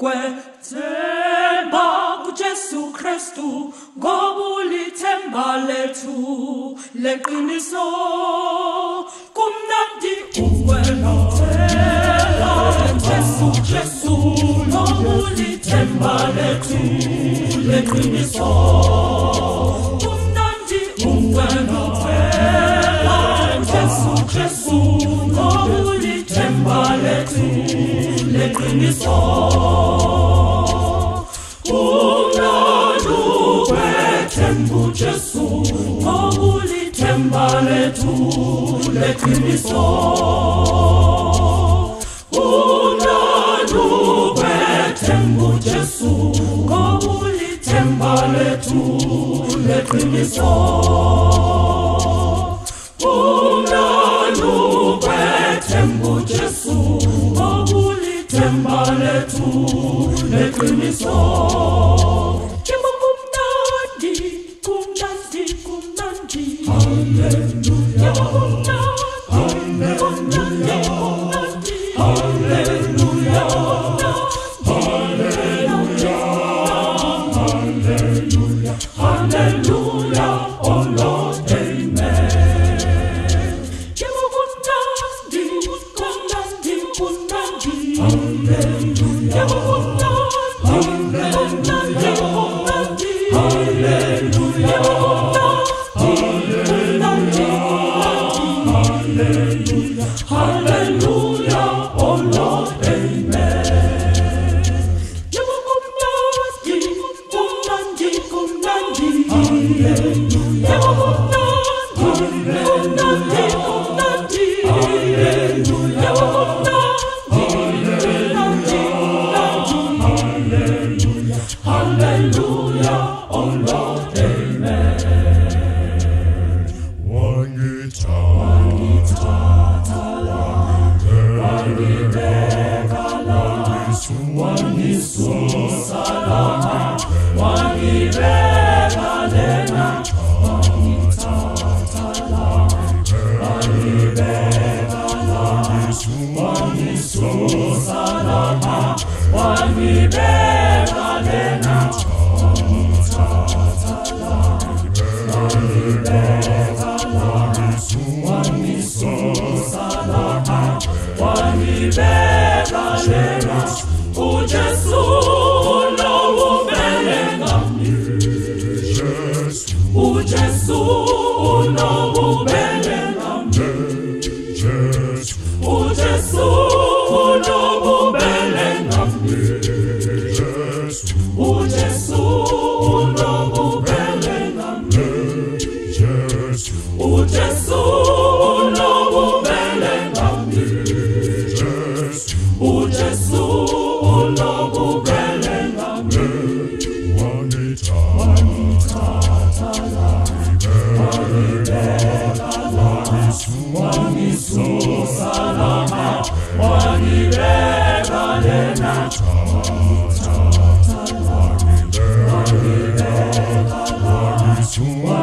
Themba kuJesu Kristu ngobuli themba lethu leqiniso kumnandi ukwena themba Jesu ngobuli themba lethu leqiniso kumnandi ukwena themba Jesu ngobuli themba lethu leqiniso Jesu ngobuli themba lethu leqiniso unanu kwethembu Jesu ngobuli themba lethu leqiniso unanu kwethembu Jesu ngobuli themba lethu leqiniso One